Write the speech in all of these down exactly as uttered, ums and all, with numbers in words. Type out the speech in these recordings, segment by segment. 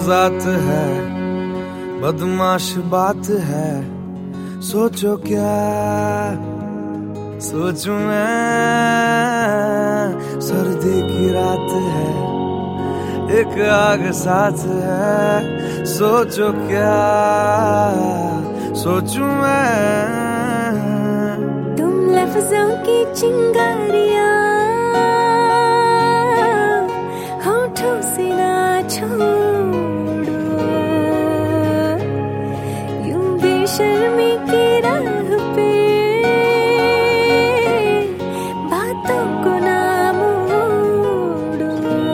जात है, बदमाश बात है। सोचो क्या सोचूं मैं, सर्दी की रात है, एक आग साथ है। सोचो क्या सोचूं मैं। तुम लफ्जों की चिंगारियां होठों से ना छोड़ो, यूं बेशर्मी की राह पे बातों को ना मोड़ो।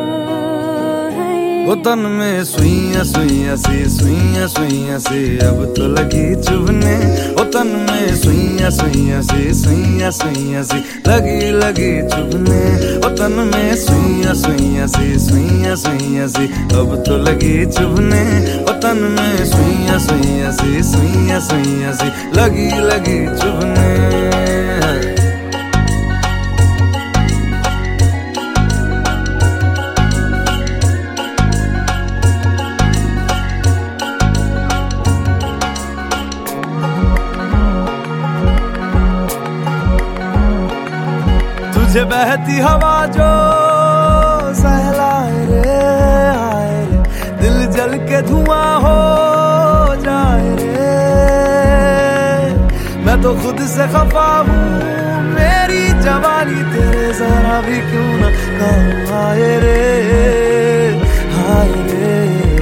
वो तन में सुइयां सुइयां सी, सुइयां सुइयां सी अब तो लगी चुभने। वो तन में सुइयां सुइयां सी, सुइयां सुइयां सी लगी लगी चुभने। वो तन में सुइयां सुइयां सी, सुइयां सुइयां सी अब तो लगी चुभने। वो तन में सुइयां सुइयां सी, सुइयां सुइयां सी लगी लगी चुभने। तुझे बहती हवा जो सहलाए रे, आए रे, दिल जल के धुआं हो जाए रे। मैं तो खुद से खफा हूँ, मेरी जवानी तेरे जरा भी क्यों ना काम आए रे, आए रे,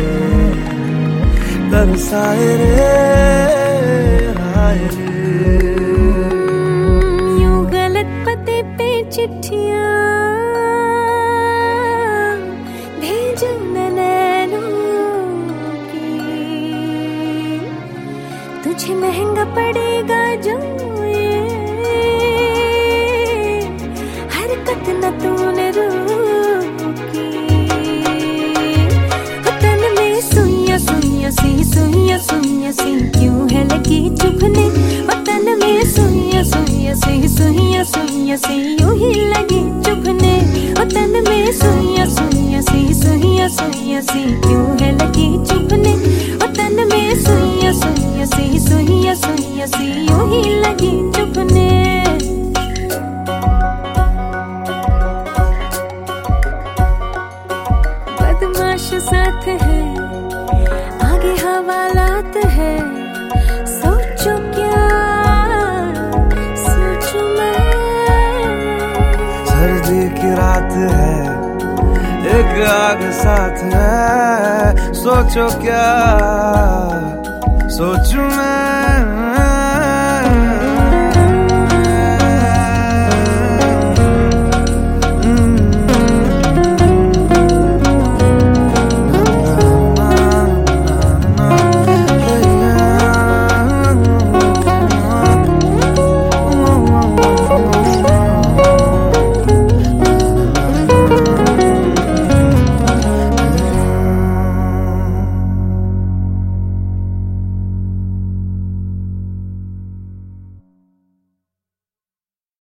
तरसाए रे, आए रे। चिट्ठियां भेजो नैनों की, तुझे महंगा पड़ेगा जो ये हरकत न तूने रोकी। तन में सुइयां सुइयां सी, सुइयां सुइयां सी क्यों है लगी चुभने। तन में सुइयां सुइयां सी, सुइयां सुइयां सी यूं ही लगी चुभने। तन में सुइयां सुइयां सी, सुइयां सुइयां सी क्यों है लगी चुभने। तन में सुइयां सुइयां सी, सुइयां सुइयां सी यूं ही लगी चुभने। बदमाश साथ है, आगे हवालात है। सोचो क्या सोचूं मैं। सर्दी की रात है, एक आग साथ है। सोचो क्या सोचूं मैं।